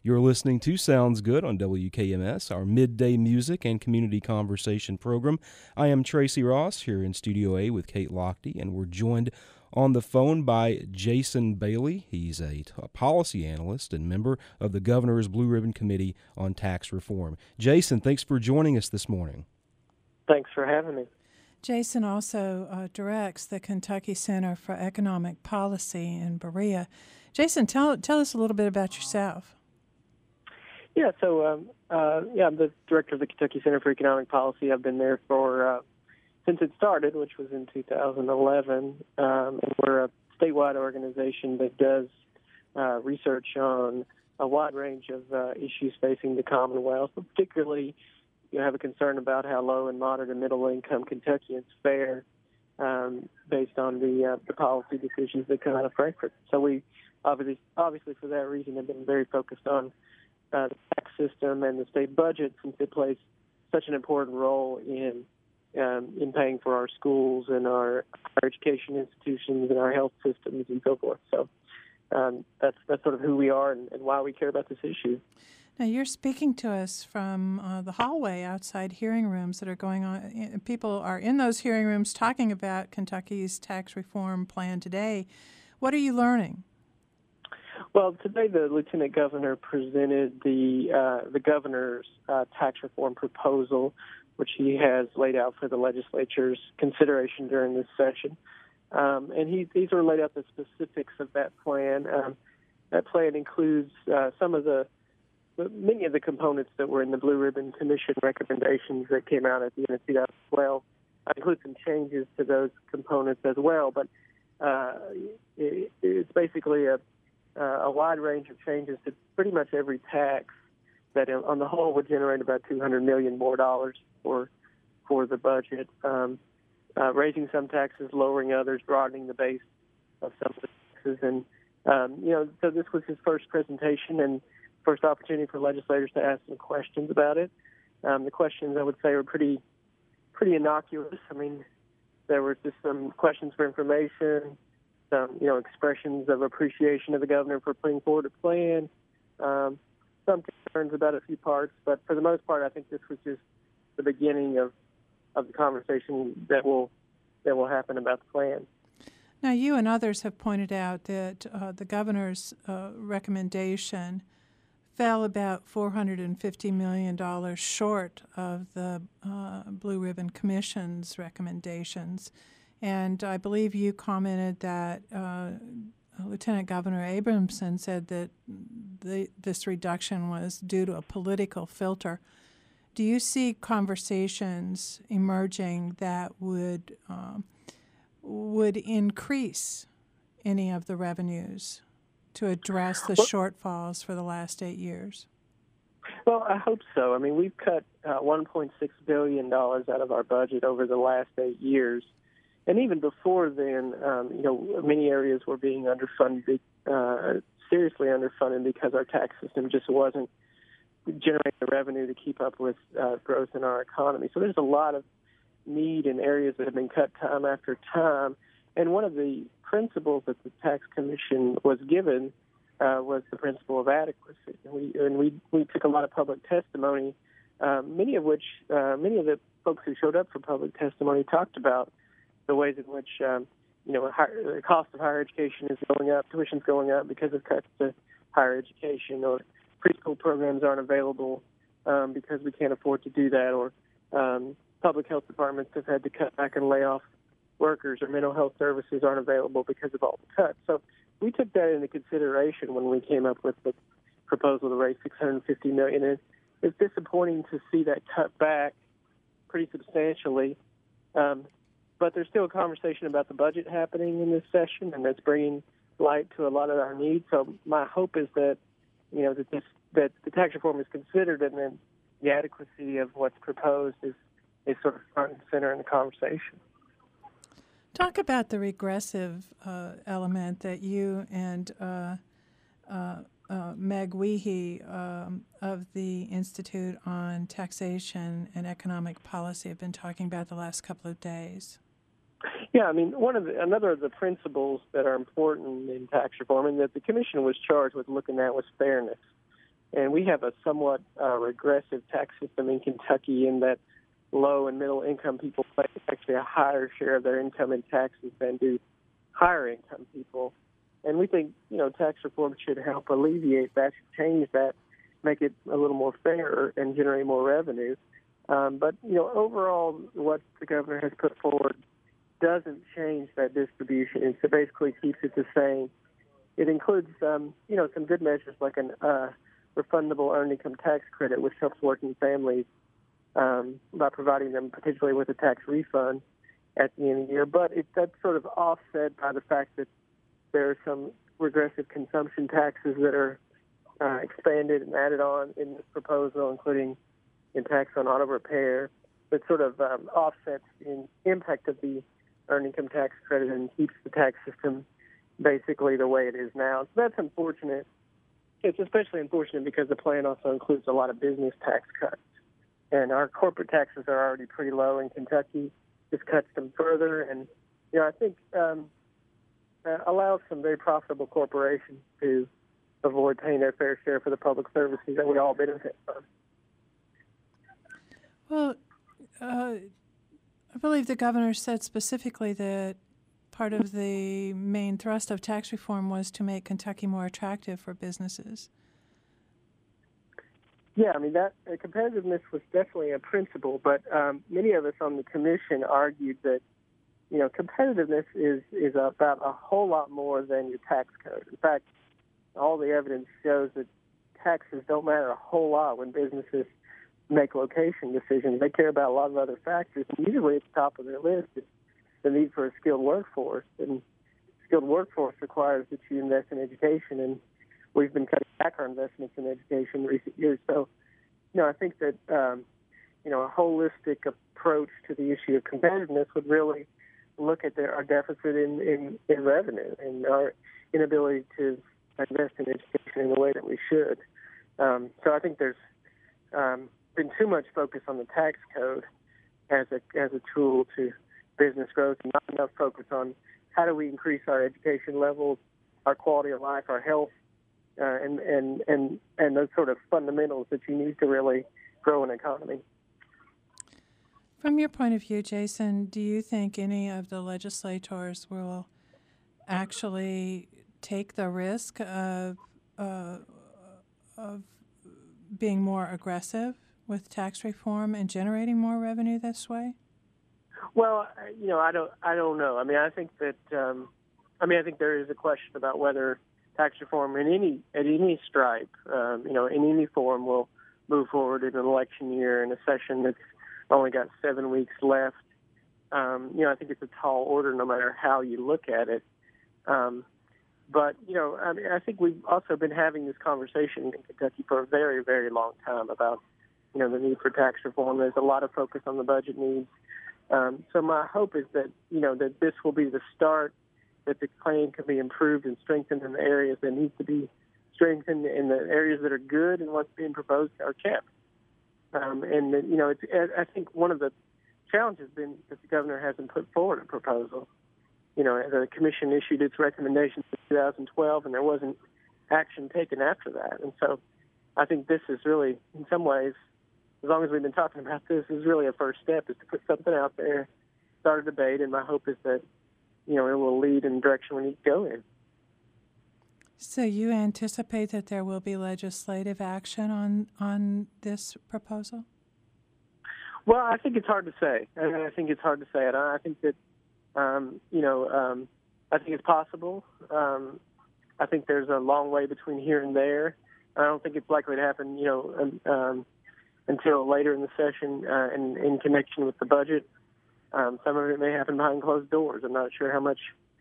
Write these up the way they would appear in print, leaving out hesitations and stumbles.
You're listening to Sounds Good on WKMS, our midday music and community conversation program. I am Tracy Ross here in Studio A with Kate Lochte, and we're joined on the phone by Jason Bailey. He's a policy analyst and member of the Governor's Blue Ribbon Committee on Tax Reform. Jason, thanks for joining us this morning. Thanks for having me. Jason also directs the Kentucky Center for Economic Policy in Berea. Jason, tell us a little bit about yourself. Yeah, so I'm the director of the Kentucky Center for Economic Policy. I've been there for since it started, which was in 2011. And we're a statewide organization that does research on a wide range of issues facing the Commonwealth. Particularly, have a concern about how low and moderate and middle income Kentuckians fare based on the policy decisions that come out of Frankfort. So we obviously for that reason have been very focused on the tax system and the state budget, since it plays such an important role in paying for our schools and our education institutions and our health systems and so forth. So that's sort of who we are and why we care about this issue. Now, you're speaking to us from the hallway outside hearing rooms that are going on. People are in those hearing rooms talking about Kentucky's tax reform plan today. What are you learning? Well, today the Lieutenant Governor presented the governor's tax reform proposal, which he has laid out for the legislature's consideration during this session. And he sort of laid out the specifics of that plan. That plan includes many of the components that were in the Blue Ribbon Commission recommendations that came out at the end of 2012. I include some changes to those components as well, but it's basically a wide range of changes to pretty much every tax that on the whole would generate about $200 million more dollars for the budget, raising some taxes, lowering others, broadening the base of some of the taxes. And, so this was his first presentation and first opportunity for legislators to ask some questions about it. The questions, I would say, were pretty innocuous. I mean, there were just some questions for information, some, expressions of appreciation of the governor for putting forward a plan, some concerns about a few parts, but for the most part, I think this was just the beginning of the conversation that will happen about the plan. Now, you and others have pointed out that the governor's recommendation fell about $450 million short of the Blue Ribbon Commission's recommendations. And I believe you commented that Lieutenant Governor Abramson said that this reduction was due to a political filter. Do you see conversations emerging that would increase any of the revenues to address the shortfalls for the last 8 years? Well, I hope so. I mean, we've cut $1.6 billion out of our budget over the last 8 years. And even before then, many areas were being underfunded, seriously underfunded, because our tax system just wasn't generating the revenue to keep up with growth in our economy. So there's a lot of need in areas that have been cut time after time. And one of the principles that the Tax Commission was given was the principle of adequacy. And we took a lot of public testimony, many of the folks who showed up for public testimony talked about the ways in which the cost of higher education is going up, tuition's going up because of cuts to higher education, or preschool programs aren't available because we can't afford to do that, or public health departments have had to cut back and lay off workers, or mental health services aren't available because of all the cuts. So we took that into consideration when we came up with the proposal to raise $650 million. And it's disappointing to see that cut back pretty substantially. But there's still a conversation about the budget happening in this session, and that's bringing light to a lot of our needs. So my hope is that that the tax reform is considered, and then the adequacy of what's proposed is sort of front and center in the conversation. Talk about the regressive element that you and Meg Weehee of the Institute on Taxation and Economic Policy have been talking about the last couple of days. Yeah, I mean, another of the principles that are important in tax reform, and that the Commission was charged with looking at, was fairness. And we have a somewhat regressive tax system in Kentucky in that low and middle income people pay actually a higher share of their income in taxes than do higher income people. And we think, tax reform should help alleviate that, should change that, make it a little more fair and generate more revenue. But overall, what the governor has put forward doesn't change that distribution. It basically keeps it the same. It includes, some good measures like an refundable earned income tax credit, which helps working families by providing them potentially with a tax refund at the end of the year. But that's sort of offset by the fact that there are some regressive consumption taxes that are expanded and added on in this proposal, including in tax on auto repair, that sort of offsets the impact of the earned income tax credit and keeps the tax system basically the way it is now. So that's unfortunate. It's especially unfortunate because the plan also includes a lot of business tax cuts. And our corporate taxes are already pretty low in Kentucky. This cuts them further and, I think allows some very profitable corporations to avoid paying their fair share for the public services that we all benefit from. Well, I believe the governor said specifically that part of the main thrust of tax reform was to make Kentucky more attractive for businesses. Yeah, that competitiveness was definitely a principle, but many of us on the commission argued that, competitiveness is about a whole lot more than your tax code. In fact, all the evidence shows that taxes don't matter a whole lot when businesses make location decisions. They care about a lot of other factors, and usually at the top of their list is the need for a skilled workforce. And skilled workforce requires that you invest in education, and we've been cutting back our investments in education in recent years. So, I think that, a holistic approach to the issue of competitiveness would really look at our deficit in revenue and our inability to invest in education in the way that we should. So I think there's been too much focus on the tax code as a tool to business growth, and not enough focus on how do we increase our education levels, our quality of life, our health, and those sort of fundamentals that you need to really grow an economy. From your point of view, Jason, do you think any of the legislators will actually take the risk of being more aggressive with tax reform and generating more revenue this way? Well, I don't know. I think that I think there is a question about whether tax reform at any stripe, in any form, will move forward in an election year in a session that's only got 7 weeks left. I think it's a tall order no matter how you look at it. But, I think we've also been having this conversation in Kentucky for a very, very long time about, the need for tax reform. There's a lot of focus on the budget needs. So my hope is that, that this will be the start, that the plan can be improved and strengthened in the areas that need to be strengthened, and the areas that are good and what's being proposed are kept. I think one of the challenges has been that the governor hasn't put forward a proposal. The commission issued its recommendations in 2012, and there wasn't action taken after that. And so I think this is really, in some ways, as long as we've been talking about this, is really a first step, is to put something out there, start a debate, and my hope is that, it will lead in the direction we need to go in. So you anticipate that there will be legislative action on this proposal? Well, I think it's hard to say. I think it's hard to say it. I think that, I think it's possible. I think there's a long way between here and there. I don't think it's likely to happen, until later in the session in connection with the budget. Some of it may happen behind closed doors. I'm not sure how much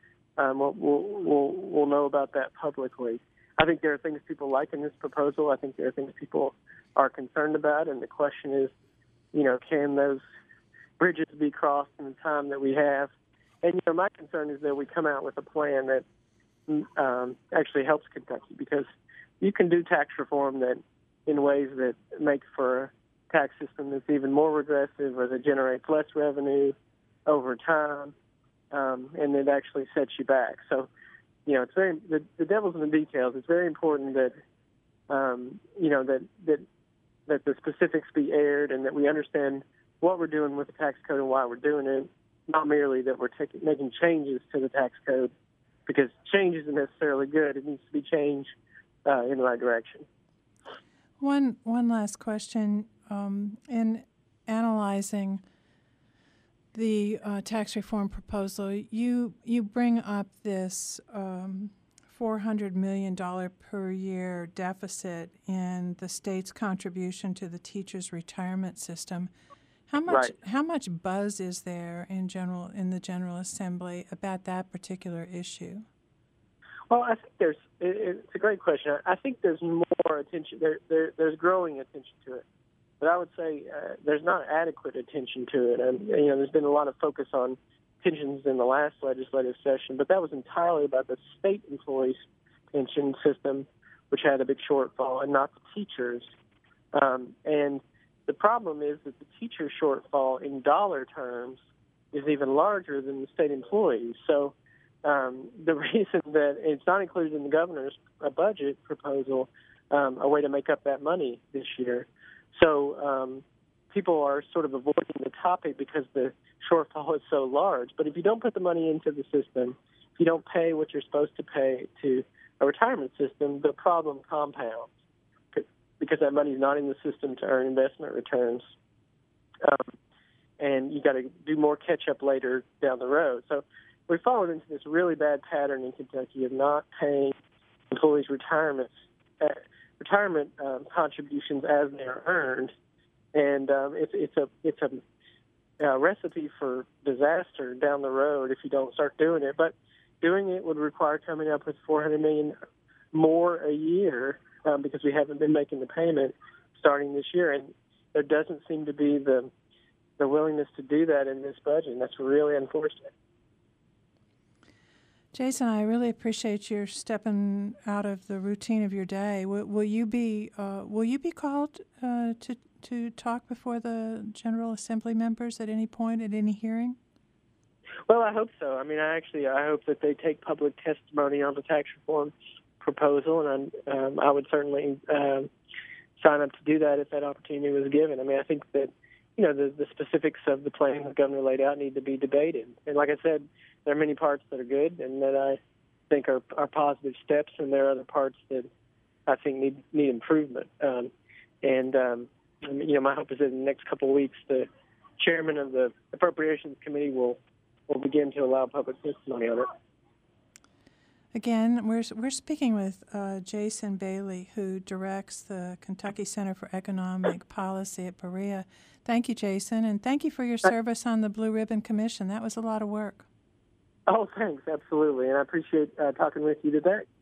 we'll know about that publicly. I think there are things people like in this proposal. I think there are things people are concerned about, and the question is, can those bridges be crossed in the time that we have? And, my concern is that we come out with a plan that actually helps Kentucky, because you can do tax reform that in ways that make for a tax system that's even more regressive or that generates less revenue over time, and it actually sets you back. So, it's the devil's in the details. It's very important that that the specifics be aired and that we understand what we're doing with the tax code and why we're doing it, not merely that we're making changes to the tax code, because change isn't necessarily good. It needs to be changed in the right direction. One last question. In analyzing the tax reform proposal, you bring up this $400 million per year deficit in the state's contribution to the teachers' retirement system. How much buzz is there in the General Assembly about that particular issue? Well, I think it's a great question. I think there's more attention. There's growing attention to it, but I would say there's not adequate attention to it. And there's been a lot of focus on pensions in the last legislative session, but that was entirely about the state employees' pension system, which had a big shortfall, and not the teachers. And the problem is that the teacher shortfall in dollar terms is even larger than the state employees. So the reason that it's not included in the governor's budget proposal, a way to make up that money this year. So people are sort of avoiding the topic because the shortfall is so large. But if you don't put the money into the system, if you don't pay what you're supposed to pay to a retirement system, the problem compounds because that money is not in the system to earn investment returns. And you got to do more catch-up later down the road. So we followed into this really bad pattern in Kentucky of not paying employees' retirement contributions as they are earned, and it's a recipe for disaster down the road if you don't start doing it. But doing it would require coming up with $400 million more a year because we haven't been making the payment starting this year, and there doesn't seem to be the willingness to do that in this budget, and that's really unfortunate. Jason, I really appreciate your stepping out of the routine of your day. Will you be called to talk before the General Assembly members at any point at any hearing? Well, I hope so. I mean, I hope that they take public testimony on the tax reform proposal, and I would certainly sign up to do that if that opportunity was given. I mean, I think that the specifics of the plan the governor laid out need to be debated, and like I said, there are many parts that are good and that I think are positive steps, and there are other parts that I think need improvement. My hope is that in the next couple of weeks, the chairman of the Appropriations Committee will begin to allow public testimony on it. Again, we're speaking with Jason Bailey, who directs the Kentucky Center for Economic Policy at Berea. Thank you, Jason, and thank you for your service on the Blue Ribbon Commission. That was a lot of work. Oh, thanks, absolutely, and I appreciate talking with you today.